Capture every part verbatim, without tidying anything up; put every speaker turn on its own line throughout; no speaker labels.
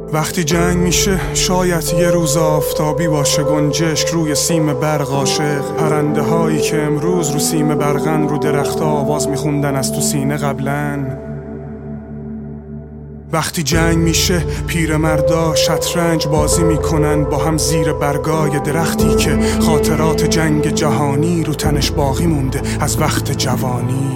وقتی جنگ میشه شاید یه روز آفتابی باشه، گنجشک روی سیم برق عاشق، پرنده هایی که امروز رو سیم برقن رو درخت آواز میخوندن از تو سینه قبلن. وقتی جنگ میشه پیرمردا شطرنج بازی میکنن با هم زیر برگای درختی که خاطرات جنگ جهانی رو تنش باقی مونده از وقت جوانی.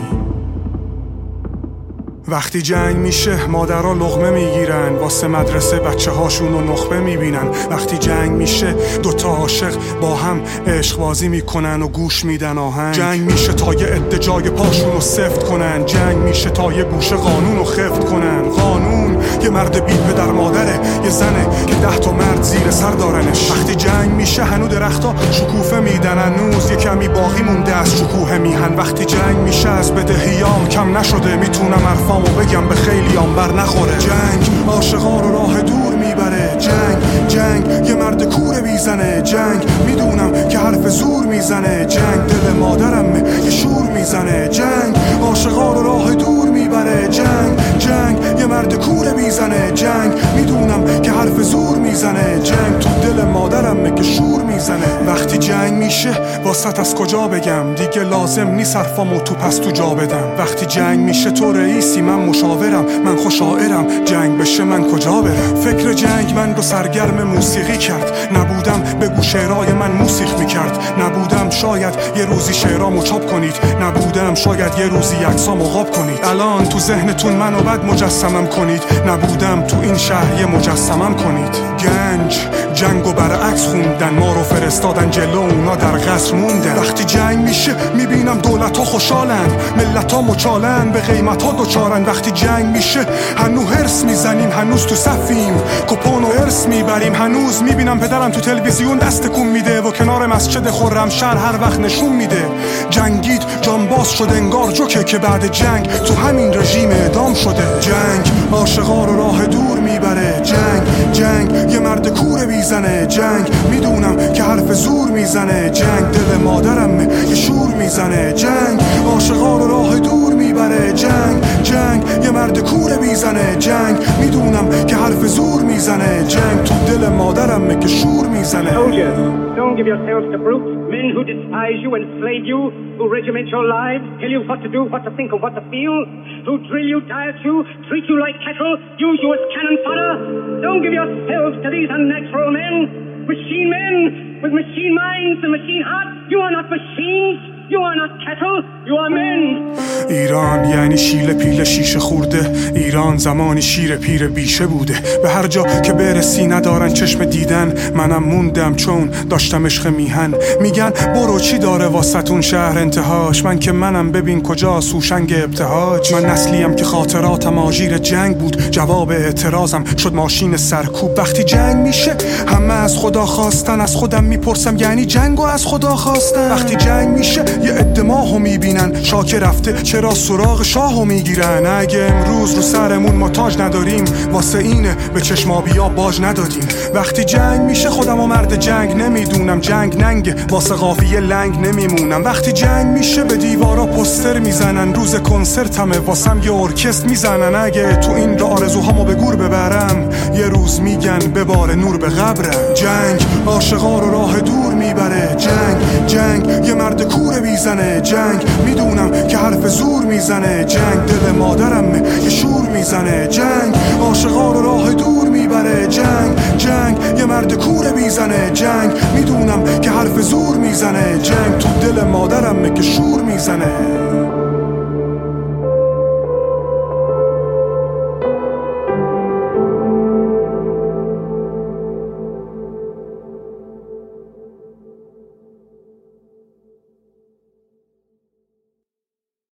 وقتی جنگ میشه مادرها لقمه میگیرن واسه مدرسه بچه هاشون رو نخبه میبینن. وقتی جنگ میشه دوتا عاشق با هم عشق بازی میکنن و گوش میدن آهنگ. جنگ میشه تا یه عده جای پاشون رو سفت کنن. جنگ میشه تا یه گوشه قانون رو خفت کنن. قانون یه مرد بی پدر مادره، یه زنه که ده تا مرد زیر سر دارنش. وقتی جنگ میشه هنو درختا شکوفه میدن، هنوز یه کمی باقی مونده از شکوه میهن. وقتی جنگ میشه از بدهیام کم نشده، میتونم حرفامو بگم به خیلی آن بر نخوره. جنگ عاشقا رو راه دور میبره. جنگ جنگ یه مرد کوره میزنه. جنگ میدونم که حرف زور میزنه. جنگ دل مادرمه یه شور میزنه. جنگ عاشقا رو راه دور میبره. جنگ جنگ یه مرد کوره میزنه. جنگ میدونم که حرف زور میزنه. جنگ تو دل مادرمه که شور میزنه. وقتی جنگ میشه واسط از کجا بگم، دیگه لازم نیست حرفامو تو پس تو جا بدم. وقتی جنگ میشه تو رئیسی من مشاورم، من خوشاعرم، جنگ بشه من کجا برم. فکر جنگ من رو سرگرم موسیقی کرد، نبودم بگو شعرهای من موسیقی میکرد. نبودم شاید یه روزی شعرامو چاپ کنید، نبودم شاید یه روزی عکسامو قاب کنید. الان تو ذهنتون منو بد مجسمم کنید، نبودم تو این شهر یه مجسمم کنید. گنج جنگو برعکس خوندن، ما رو فرستادن جلو اونا در قصر موندن. وقتی جنگ میشه میبینم دولت ها خوشحالن، ملت ها مچالن، به قیمت ها دوچارن. وقتی جنگ میشه هنو هرس میزنیم، هنوز تو صفیم کپون و ارس میبریم. هنوز میبینم پدرم تو تلویزیون دست کن میده و کنار مسجد خرمشهر هر وقت نشون میده. جنگید جانباز شده انگار جوکه که بعد جنگ تو همین رژیم اعدام شده. جنگ عاشقا رو راه دور میبره. جنگ جنگ یه مرد کوره میزنه. جنگ میدونم که حرف زور میزنه. جنگ دل مادرمه یه شور میزنه. جنگ عاشقا رو راه دور میبره. جنگ جنگ یه مرد کوره میزنه. جنگ میدونم که حرف زور میزنه. جنگ تو دل مادرمه که شور میزنه.
Soldiers, don't give yourselves to brutes, men who despise you, enslave you, who regiment your lives, tell you what to do, what to think, and what to feel, who drill you, diet you, treat you like cattle, use you as cannon fodder. Don't give yourselves to these unnatural men, machine men with machine minds and machine hearts. You are not machines. You are not cattle, you are men.
ایران یعنی شیل پیل شیشه خورده. ایران زمانی شیر پیر بیشه بوده. به هر جا که برسی ندارن چشم دیدن. منم موندم چون داشتم عشق میهن. میگن برو چی داره واسطون شهر انتهاش، من که منم ببین کجا سوشنگ ابتهاج. من نسلیم که خاطراتم آژیر جنگ بود، جواب اعتراضم شد ماشین سرکوب. وقتی جنگ میشه همه از خدا خواستن، از خودم میپرسم یعنی جنگو از خدا خواستن. وقتی جنگ میشه یه عده ماهو میبینن، شاک رفته چرا سراغ شاهو میگیرن. اگه امروز رو سرمون ما تاج نداریم واسه اینه به چشمابیا باج ندادیم. وقتی جنگ میشه خودم و مرد جنگ نمیدونم، جنگ ننگه واسه قافیه لنگ نمیمونم. وقتی جنگ میشه به دیوارا پوستر میزنن، روز کنسرتمه واسم یه ارکستر میزنن. اگه تو این را آرزوهامو به گور ببرم یه روز میگن ببار نور به قبرم. جنگ عاشقا رو راه دور میبره. جنگ جنگ یه مرد کوره میزنه. جنگ میدونم که حرف زور میزنه. جنگ دل مادرمه یه شور میزنه. جنگ عاشقا رو راه دور میبره. جنگ جنگ یه مرد کوره میزنه. جنگ میدونم که حرف زور میزنه. جنگ تو دل مادرمه که شور میزنه.